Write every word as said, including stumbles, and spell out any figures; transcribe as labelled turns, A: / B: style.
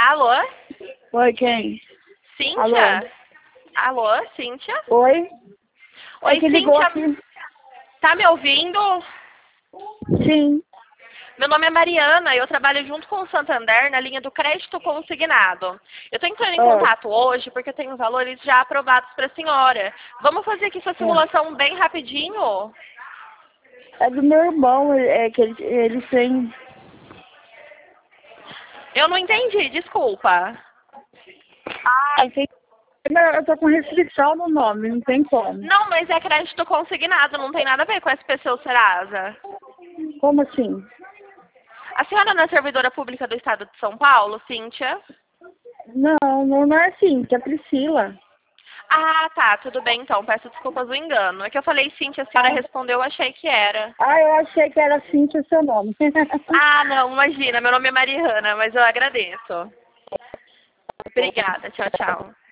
A: Alô?
B: Oi, quem?
A: Cíntia? Alô, Alô Cíntia?
B: Oi?
A: Oi,
B: É que ligou
A: Cíntia.
B: aqui.
A: Tá me ouvindo?
B: Sim.
A: Meu nome é Mariana e eu trabalho junto com o Santander na linha do crédito consignado. Eu estou entrando em
B: Ah,
A: contato hoje porque eu tenho valores já aprovados para a senhora. Vamos fazer aqui sua
B: ah.
A: simulação bem rapidinho?
B: É do meu irmão, é que ele, ele tem...
A: Eu não entendi, desculpa.
B: Ah, entendi. Não, eu tô com restrição no nome, não tem como.
A: Não, mas é crédito consignado, não tem nada a ver com S P C ou Serasa.
B: Como assim?
A: A senhora não é servidora pública do Estado de São Paulo, Cíntia?
B: Não, não, não é assim, que é Priscila.
A: Ah, tá, tudo bem então, peço desculpas do engano. É que eu falei Cíntia, a senhora respondeu, eu achei que era.
B: Ah, eu achei que era Cíntia seu nome.
A: Ah, não, imagina, meu nome é Mariana, mas eu agradeço. Obrigada, tchau, tchau.